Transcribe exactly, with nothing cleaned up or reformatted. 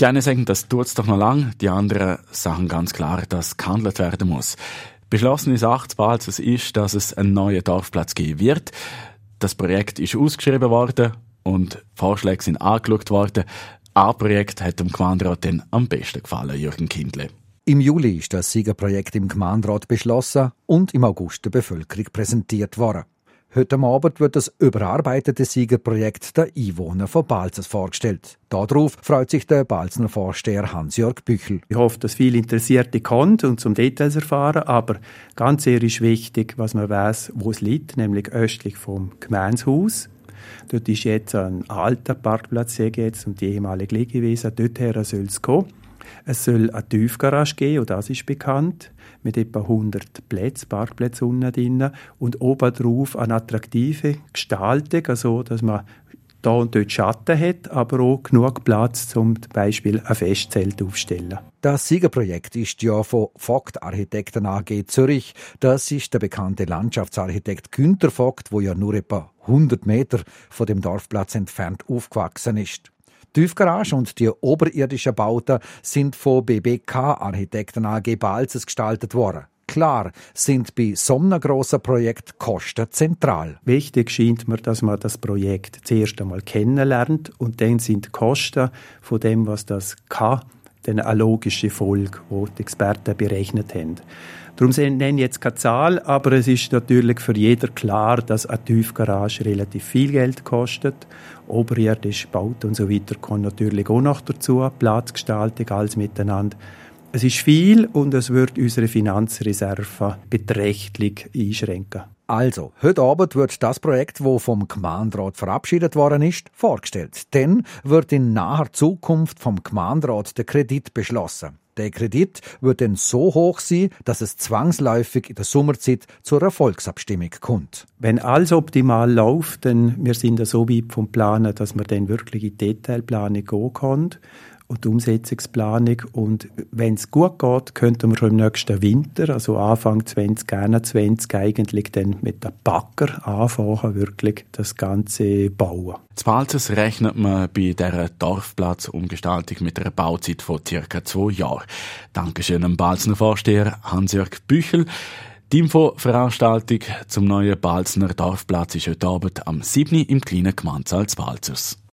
Die einen sagen, das tut's doch noch lang, die anderen sagen ganz klar, dass gehandelt werden muss. Beschlossene Sache zu Balzers ist, dass es einen neuen Dorfplatz geben wird. Das Projekt ist ausgeschrieben worden und Vorschläge sind angeschaut worden. Ein Projekt hat dem Gemeinderat dann am besten gefallen, Jürgen Kindle. Im Juli ist das Siegerprojekt im Gemeinderat beschlossen und im August der Bevölkerung präsentiert worden. Heute Abend wird das überarbeitete Siegerprojekt der Einwohner von Balzers vorgestellt. Darauf freut sich der Balzner Vorsteher Hans-Jörg Büchel. Ich hoffe, dass viele Interessierte kommen und zum Details erfahren, aber ganz sehr ist wichtig, was man weiss, wo es liegt, nämlich östlich vom Gemeinshaus. Dort ist jetzt ein alter Parkplatz jetzt und die ehemalige Liegewiese. Dorthin soll es kommen. Es soll eine Tiefgarage geben, und das ist bekannt, mit etwa hundert Plätzen, Parkplätze unten drin und oben drauf eine attraktive Gestaltung, also dass man da und dort Schatten hat, aber auch genug Platz, zum Beispiel ein Festzelt aufzustellen. Das Siegerprojekt ist ja von Vogt Architekten A G Zürich. Das ist der bekannte Landschaftsarchitekt Günther Vogt, wo ja nur etwa hundert Meter von dem Dorfplatz entfernt aufgewachsen ist. Die Tiefgarage und die oberirdischen Bauten sind von B B K Architekten A G Balzers gestaltet worden. Klar sind bei so einem grossen Projekt Kosten zentral. Wichtig scheint mir, dass man das Projekt zuerst einmal kennenlernt und dann sind die Kosten von dem, was das kann, dann eine logische Folge, die die Experten berechnet haben. Darum nenne ich jetzt keine Zahl, aber es ist natürlich für jeden klar, dass eine Tiefgarage relativ viel Geld kostet. Oberirdisch, Baut und so weiter kommt natürlich auch noch dazu, Platzgestaltung, alles miteinander. Es ist viel und es wird unsere Finanzreserve beträchtlich einschränken. Also, heute Abend wird das Projekt, das vom Gemeinderat verabschiedet worden ist, vorgestellt. Dann wird in naher Zukunft vom Gemeinderat der Kredit beschlossen. Der Kredit wird dann so hoch sein, dass es zwangsläufig in der Sommerzeit zur Erfolgsabstimmung kommt. Wenn alles optimal läuft, dann wir sind ja so weit vom Planen, dass wir dann wirklich in die Detailplanung gehen können und die Umsetzungsplanung. Und wenn es gut geht, könnten wir schon im nächsten Winter, also Anfang zwanzig einundzwanzig, eigentlich dann mit der Bagger anfangen, wirklich das Ganze bauen. Zu Balzers rechnet man bei dieser Dorfplatzumgestaltung mit einer Bauzeit von ca. zwei Jahren. Dankeschön am Balzner Vorsteher Hans-Jörg Büchel. Die Infoveranstaltung zum neuen Balzner Dorfplatz ist heute Abend am siebten im kleinen Gemeindesaal zu Balzers.